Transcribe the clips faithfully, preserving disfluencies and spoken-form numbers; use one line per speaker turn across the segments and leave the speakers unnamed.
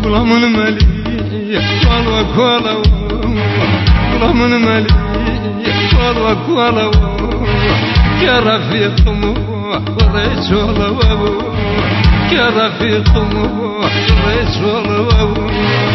والله من مليح والله كولا والله من مليح والله كولا يا رفيق طموح وريت والله يا رفيق طموح وريت والله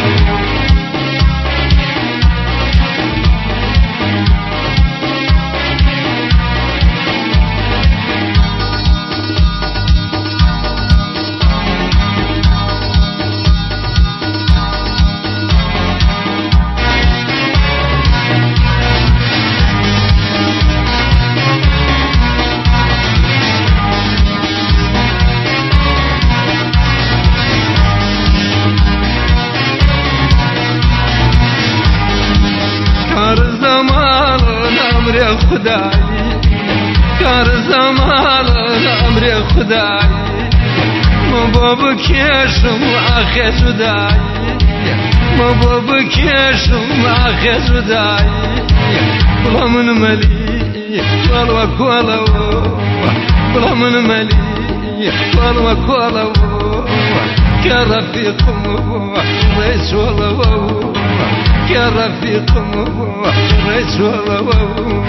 أمري خداي كار زمان أمري خداي مبابك يشم أخي زداي مبابك يشم أخي زداي والله من مليح والله كولا والله من مليح والله كولا يا رفيق ريس والله يا رفيق ريس والله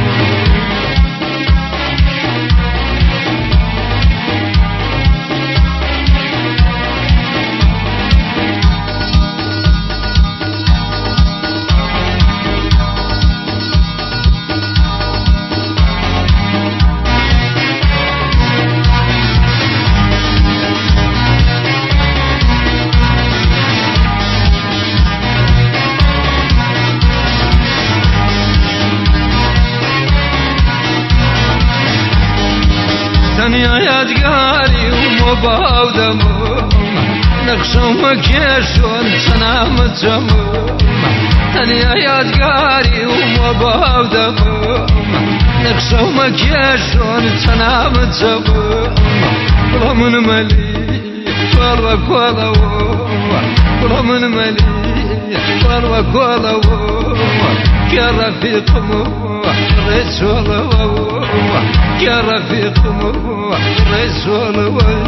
يا يادقاري ومباودم نقشمك يشون سنام تمام يا يادقاري ومباودم نقشمك يشون سنام تمام والله من مليح والله كولا والله من مليح والله كولا يا رفيق ريس والله يا رفيق ريس والله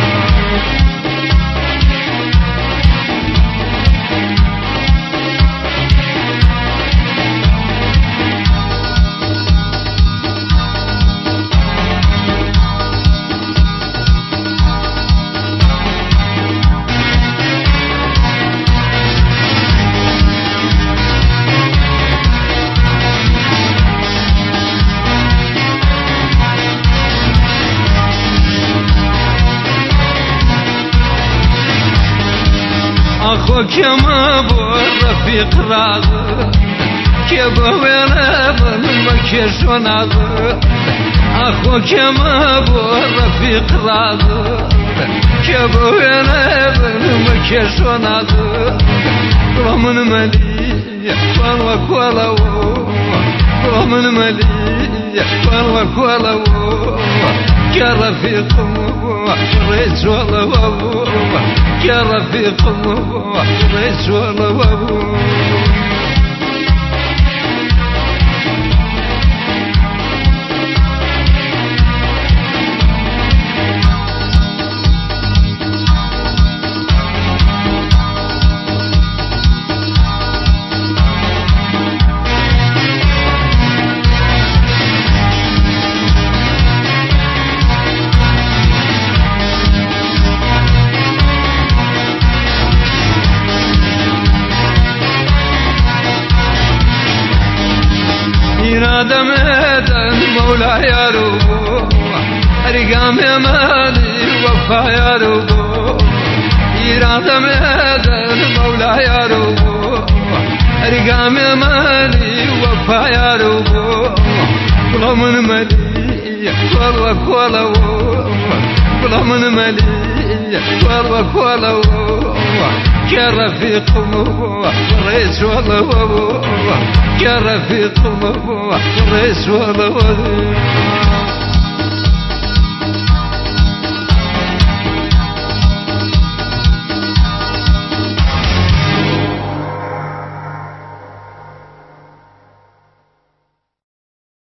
أخوك يا مابو الرفيق راضي كيبه ويرابن مكيش وناظر أخوك يا مابو الرفيق راضي كيبه ويرابن مكيش وناظر والله من مليح والله كولا والله من مليح والله كولا يا رفيق ريس والله يا رفيق ريس والله إرادة ميدان مولا يا روح أرقام يا مالي وفا يا روح إرادة ميدان مولا يا روح أرقام يا مالي وفا يا روح والله من مليح والله كولا والله من مليح والله كولا يا رفيق ريس والله يا رفيق ريس والله